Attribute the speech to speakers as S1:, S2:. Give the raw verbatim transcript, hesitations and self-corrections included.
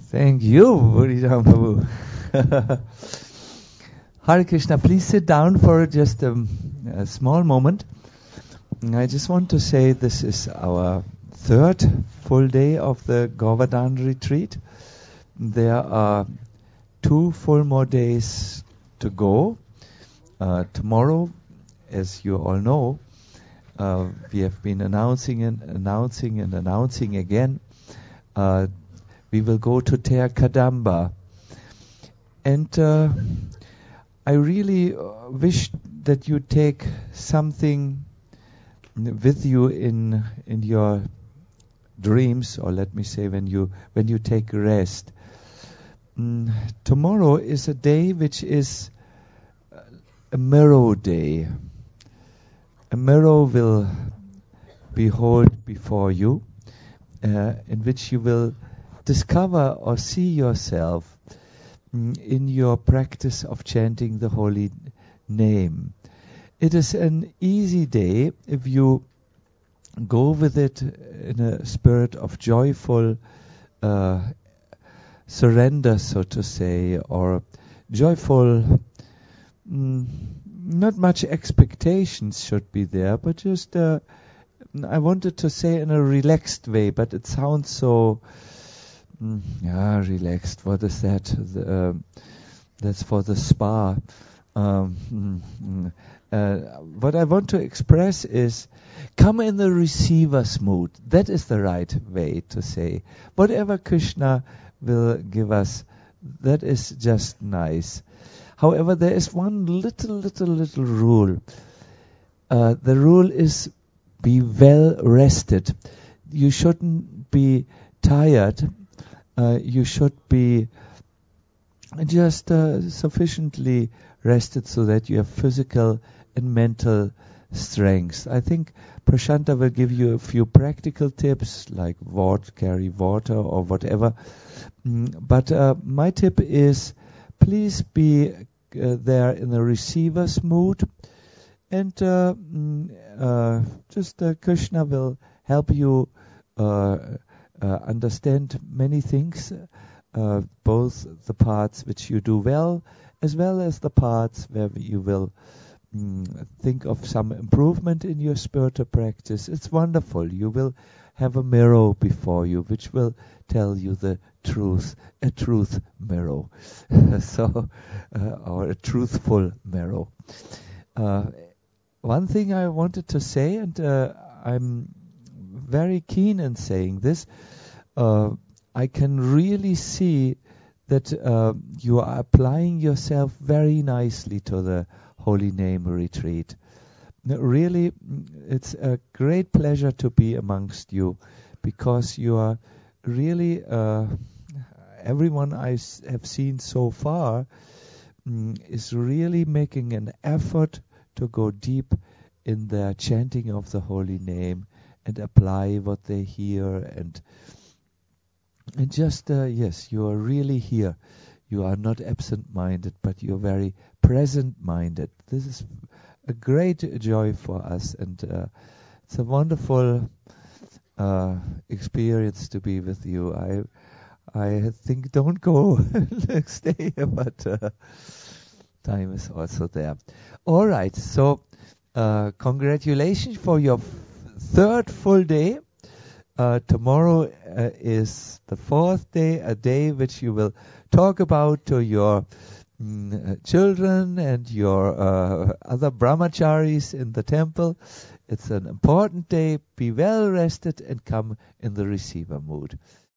S1: Thank you, Buddhidam Prabhu. Hare Krishna, please sit down for just a, a small moment. I just want to say this is our third full day of the Govardhan retreat. There are two full more days to go. Uh, tomorrow, as you all know, uh, we have been announcing and announcing and announcing again. Uh, we will go to Ter Kadamba. And uh, I really uh, wish that you take something with you in in your dreams, or let me say when you when you take rest. Mm, tomorrow is a day which is a mirror day. A mirror will behold before you, uh, in which you will discover or see yourself mm, in your practice of chanting the holy name. It is an easy day if you go with it in a spirit of joyful uh, surrender, so to say, or joyful, mm, not much expectations should be there, but just, uh, I wanted to say in a relaxed way, but it sounds so, mm, yeah, relaxed, what is that? The, um, that's for the spa. Um, mm, mm. Uh, what I want to express is, come in the receiver's mood. That is the right way to say. Whatever Krishna will give us, that is just nice. However, there is one little, little, little rule. Uh, the rule is, be well rested. You shouldn't be tired. Uh, you should be just uh, sufficiently rested so that you have physical and mental strength. I think Prashanta will give you a few practical tips, like water, carry water or whatever. Mm, but uh, my tip is, please be uh, there in the receiver's mood, and uh, mm, uh, just uh, Krishna will help you uh, uh, understand many things, uh, both the parts which you do well, as well as the parts where you will mm, think of some improvement in your spiritual practice. It's wonderful. You will have a mirror before you which will tell you the truth, a truth mirror, so uh, or a truthful mirror. Uh, one thing I wanted to say, and uh, I'm very keen in saying this, uh, I can really see that uh, you are applying yourself very nicely to the Holy Name retreat. Really, it's a great pleasure to be amongst you, because you are really, uh, everyone I s- have seen so far mm, is really making an effort to go deep in their chanting of the Holy Name and apply what they hear, and and just, uh, yes, you are really here. You are not absent-minded, but you are very present-minded. This is a great joy for us, and uh, it's a wonderful uh, experience to be with you. I I think don't go next day, but uh, time is also there. All right, so uh, congratulations for your f- third full day. Uh, tomorrow uh, is the fourth day, a day which you will talk about to your mm, uh, children and your uh, other brahmacharis in the temple. It's an important day. Be well rested and come in the receiver mood.